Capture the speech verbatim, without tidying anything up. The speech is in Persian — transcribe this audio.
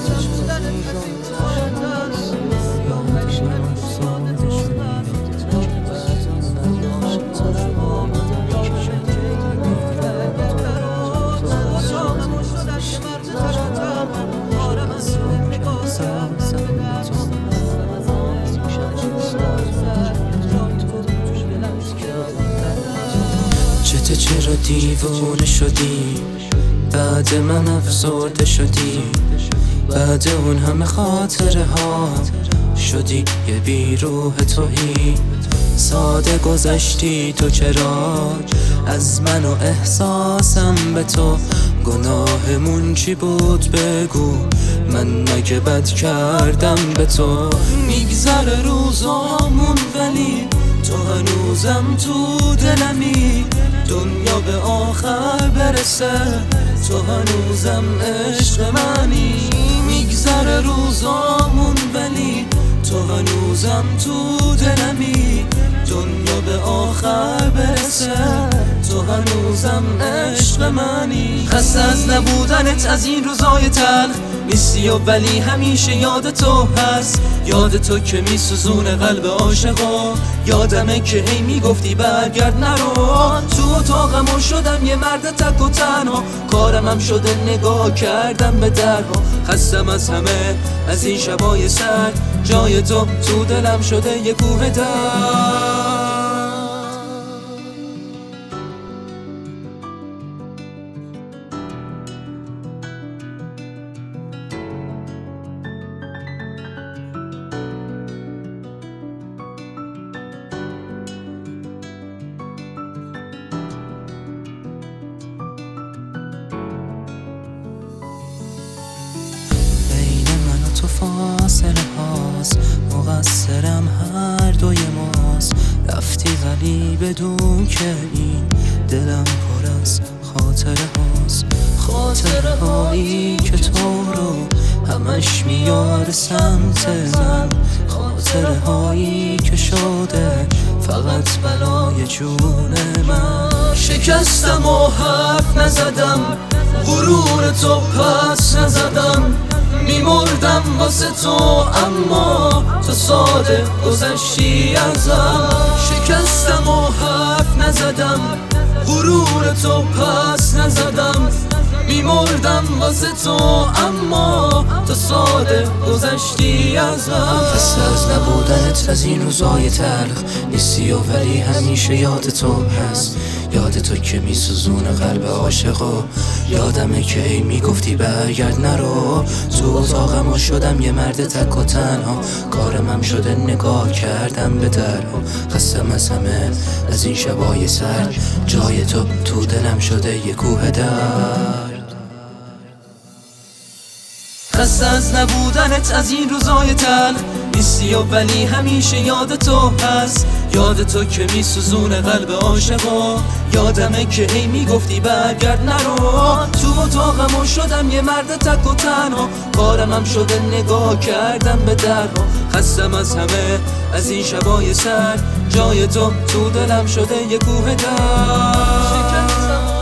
چته چرا دیوونه شدی بعد من افسرده شدی بعد اون همه خاطره ها شدی یه بیروح توهی ساده گذشتی تو چرا از من و احساسم به تو گناهمون چی بود بگو من مگه بد کردم به تو میگذره روزامون ولی تو هنوزم تو دلمی دنیا به آخر برسه تو هنوزم عشق منی میگذره روزامون ولی تو هنوزم تو دلمی دنیا به آخر برسه تو هنوزم عشق منی خسته از نبودنت از این روزای تلخ نیستی و ولی همیشه یاد تو هست یاد تو که میسوزونه قلب عاشقا یادمه که هی میگفتی برگرد نرو تو اتاقمو شدم یه مرد تک و تنها کارم هم شده نگاه کردم به درها خستم از همه از این شبای سرد جای تو تو دلم شده یه کوه درد تو فاصله هاست مقصرم هر دوی ماست رفتی ولی بدون که این دلم پر از خاطره هاست خاطره هایی که تو رو همش میاره سمت من خاطره هایی که شده فقط بلای جون من شکستم و حرف نزدم غرور تو پس نزدم میمردم واسه تو اما تو ساده گذشتی ازم شکستم و حرف نزدم غرور تو پس نزدم میمردم واسه تو اما تو ساده گذشتی ازم خسته از نبودنت از این روزای تلخ نیستی و ولی همیشه یاد تو هست یاد تو که میسوزونه قلب عاشقا یادمه که هی میگفتی برگرد نرو تو اتاقمو شدم یه مرد تک و تنها کارم هم شده نگاه کردم به درها خستم از همه از این شبای سرد جای تو تو دلم شده یه کوه درد خسته از نبودنت از این روزای تلخ نیستی و ولی همیشه یاد تو هست یاد تو که میسوزونه قلب عاشقا یادمه که هی میگفتی برگرد نرو تو اتاقمو شدم یه مرد تک و تنها کارم هم شده نگاه کردم به درها خستم از همه از این شبای سرد جای تو تو دلم شده یه کوه درد